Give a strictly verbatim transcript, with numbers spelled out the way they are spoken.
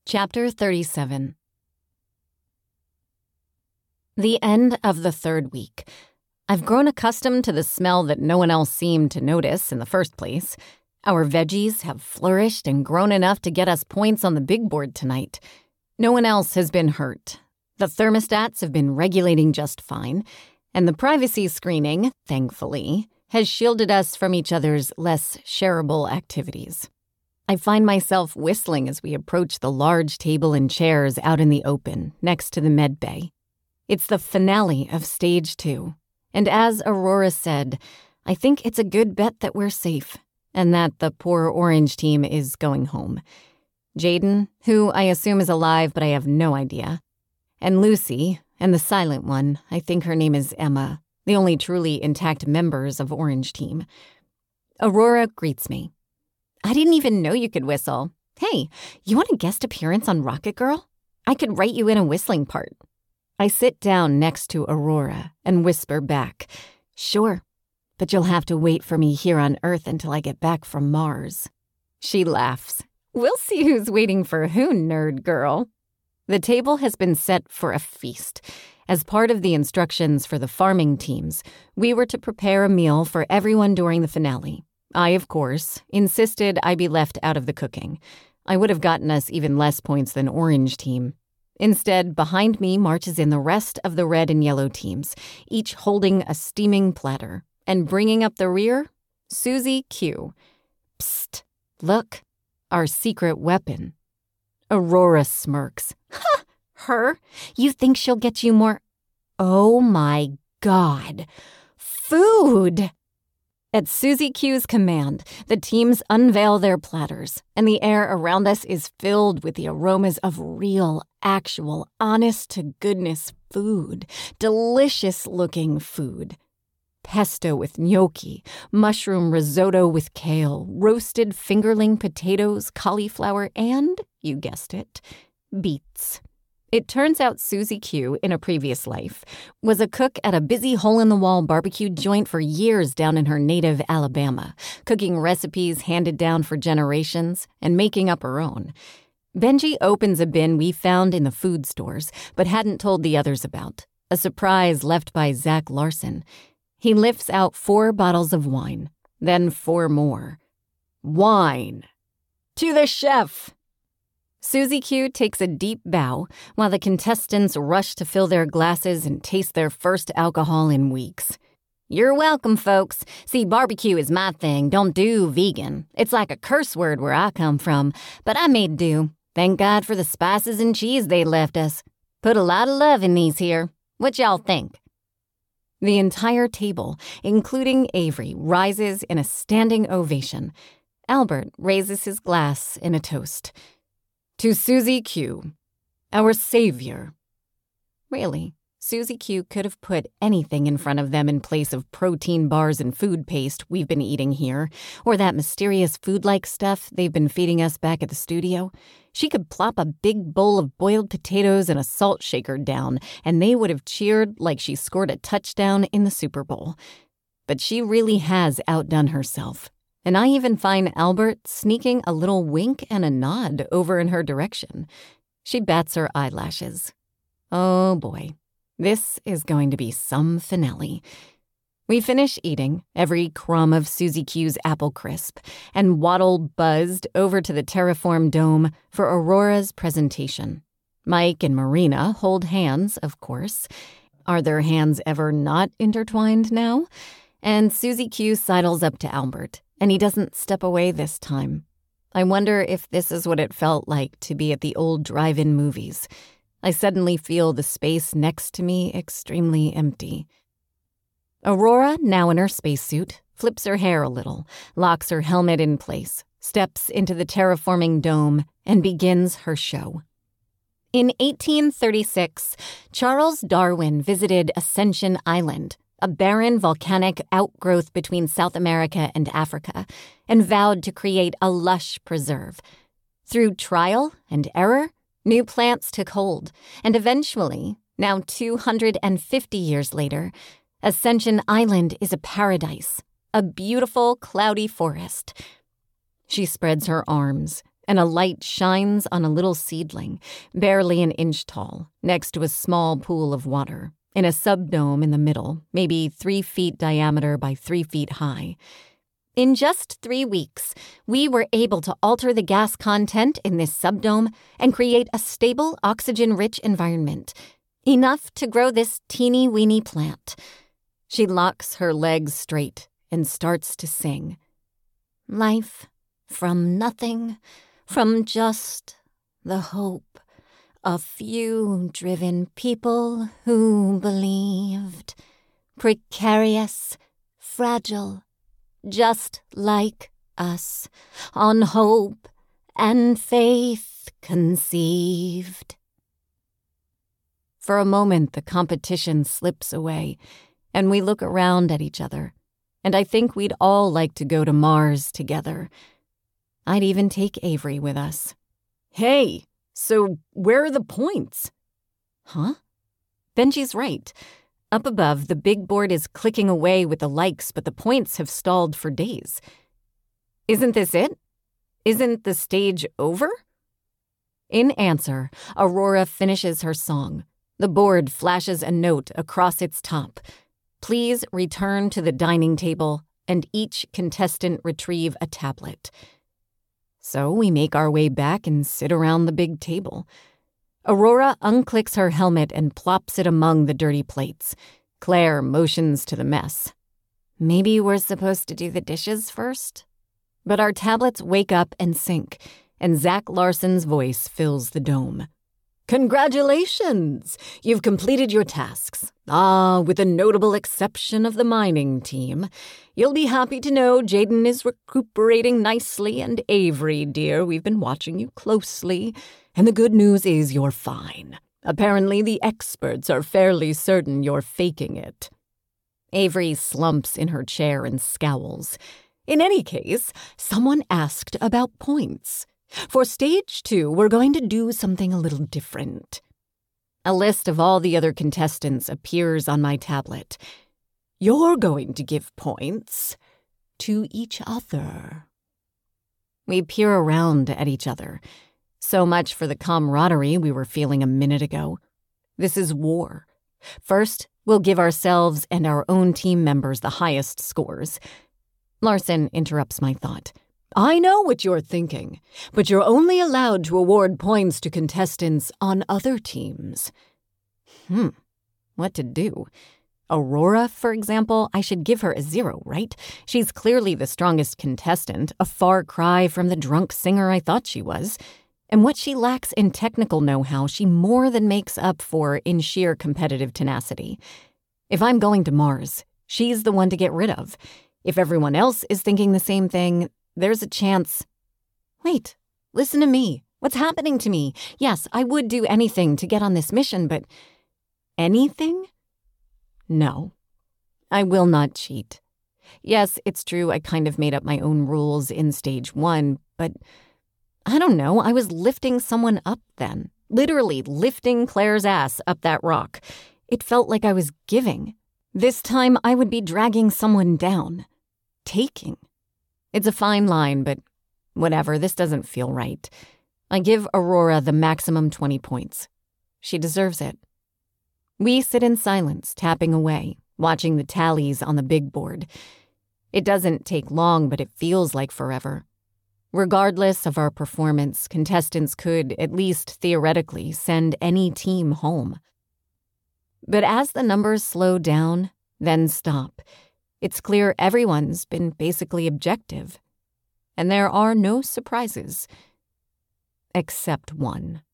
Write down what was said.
Chapter thirty-seven. The end of the third week. I've grown accustomed to the smell that no one else seemed to notice in the first place. Our veggies have flourished and grown enough to get us points on the big board tonight. No one else has been hurt. The thermostats have been regulating just fine, and the privacy screening, thankfully, has shielded us from each other's less shareable activities. I find myself whistling as we approach the large table and chairs out in the open next to the med bay. It's the finale of stage two, and as Aurora said, I think it's a good bet that we're safe and that the poor Orange team is going home. Jaden, who I assume is alive but I have no idea, and Lucy, and the silent one, I think her name is Emma, the only truly intact members of Orange team. Aurora greets me. I didn't even know you could whistle. Hey, you want a guest appearance on Rocket Girl? I could write you in a whistling part. I sit down next to Aurora and whisper back, Sure, but you'll have to wait for me here on Earth until I get back from Mars. She laughs. We'll see who's waiting for who, nerd girl. The table has been set for a feast. As part of the instructions for the farming teams, we were to prepare a meal for everyone during the finale. I, of course, insisted I be left out of the cooking. I would have gotten us even less points than Orange team. Instead, behind me marches in the rest of the red and yellow teams, each holding a steaming platter. And bringing up the rear, Susie Q. Psst, look, our secret weapon. Aurora smirks. Ha! Her? You think she'll get you more? Oh my God. Food! At Susie Q's command, the teams unveil their platters, and the air around us is filled with the aromas of real, actual, honest-to-goodness food. Delicious-looking food. Pesto with gnocchi, mushroom risotto with kale, roasted fingerling potatoes, cauliflower, and, you guessed it, beets. It turns out Susie Q, in a previous life, was a cook at a busy hole-in-the-wall barbecue joint for years down in her native Alabama, cooking recipes handed down for generations and making up her own. Benji opens a bin we found in the food stores but hadn't told the others about, a surprise left by Zach Larson. He lifts out four bottles of wine, then four more. Wine! To the chef! Susie Q takes a deep bow while the contestants rush to fill their glasses and taste their first alcohol in weeks. You're welcome, folks. See, barbecue is my thing. Don't do vegan. It's like a curse word where I come from, but I made do. Thank God for the spices and cheese they left us. Put a lot of love in these here. What y'all think? The entire table, including Avery, rises in a standing ovation. Albert raises his glass in a toast. To Susie Q, our savior. Really, Susie Q could have put anything in front of them in place of protein bars and food paste we've been eating here, or that mysterious food-like stuff they've been feeding us back at the studio. She could plop a big bowl of boiled potatoes and a salt shaker down, and they would have cheered like she scored a touchdown in the Super Bowl. But she really has outdone herself. And I even find Albert sneaking a little wink and a nod over in her direction. She bats her eyelashes. Oh boy, this is going to be some finale. We finish eating every crumb of Susie Q's apple crisp and waddle buzzed over to the Terraform Dome for Aurora's presentation. Mike and Marina hold hands, of course. Are their hands ever not intertwined now? And Susie Q sidles up to Albert, and he doesn't step away this time. I wonder if this is what it felt like to be at the old drive-in movies. I suddenly feel the space next to me extremely empty. Aurora, now in her spacesuit, flips her hair a little, locks her helmet in place, steps into the terraforming dome, and begins her show. In eighteen thirty-six, Charles Darwin visited Ascension Island, a barren volcanic outgrowth between South America and Africa, and vowed to create a lush preserve. Through trial and error, new plants took hold, and eventually, now two hundred fifty years later, Ascension Island is a paradise, a beautiful, cloudy forest. She spreads her arms, and a light shines on a little seedling, barely an inch tall, next to a small pool of water, in a subdome in the middle, maybe three feet diameter by three feet high. In just three weeks, we were able to alter the gas content in this subdome and create a stable, oxygen-rich environment, enough to grow this teeny-weeny plant. She locks her legs straight and starts to sing. Life from nothing, from just the hope. A few driven people who believed. Precarious, fragile, just like us, on hope and faith conceived. For a moment, the competition slips away, and we look around at each other, and I think we'd all like to go to Mars together. I'd even take Avery with us. Hey, so where are the points? Huh? Benji's right. Up above, the big board is clicking away with the likes, but the points have stalled for days. Isn't this it? Isn't the stage over? In answer, Aurora finishes her song. The board flashes a note across its top. Please return to the dining table, and each contestant retrieve a tablet. So we make our way back and sit around the big table. Aurora unclicks her helmet and plops it among the dirty plates. Claire motions to the mess. Maybe we're supposed to do the dishes first? But our tablets wake up and sync, and Zach Larson's voice fills the dome. Congratulations! You've completed your tasks. Ah, with the notable exception of the mining team. You'll be happy to know Jaden is recuperating nicely, and Avery, dear, we've been watching you closely. And the good news is you're fine. Apparently the experts are fairly certain you're faking it. Avery slumps in her chair and scowls. In any case, someone asked about points. For stage two, we're going to do something a little different. A list of all the other contestants appears on my tablet. You're going to give points to each other. We peer around at each other. So much for the camaraderie we were feeling a minute ago. This is war. First, we'll give ourselves and our own team members the highest scores. Larson interrupts my thought. I know what you're thinking, but you're only allowed to award points to contestants on other teams. Hmm, what to do? Aurora, for example, I should give her a zero, right? She's clearly the strongest contestant, a far cry from the drunk singer I thought she was. And what she lacks in technical know-how, she more than makes up for in sheer competitive tenacity. If I'm going to Mars, she's the one to get rid of. If everyone else is thinking the same thing, there's a chance. Wait, listen to me. What's happening to me? Yes, I would do anything to get on this mission, but anything? No, I will not cheat. Yes, it's true I kind of made up my own rules in stage one, but I don't know, I was lifting someone up then. Literally lifting Claire's ass up that rock. It felt like I was giving. This time I would be dragging someone down. Taking. It's a fine line, but whatever, this doesn't feel right. I give Aurora the maximum twenty points. She deserves it. We sit in silence, tapping away, watching the tallies on the big board. It doesn't take long, but it feels like forever. Regardless of our performance, contestants could, at least theoretically, send any team home. But as the numbers slow down, then stop, it's clear everyone's been basically objective. And there are no surprises. Except one.